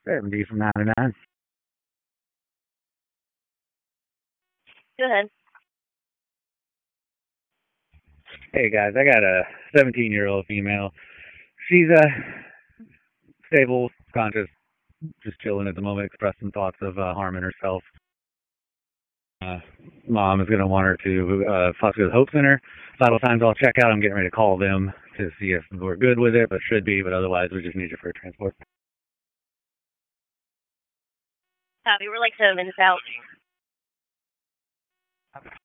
70 from 99. Go ahead. Hey guys, I got a 17-year-old female. She's stable, conscious, just chilling at the moment, expressing thoughts of harming herself. Uh, Mom is going to want her to Foster Hope Center. Vital Signs I'll check out. I'm getting ready to call them to see if we're good with it, but should be. But otherwise, we just need you for transport. Copy. We're like 7 minutes out.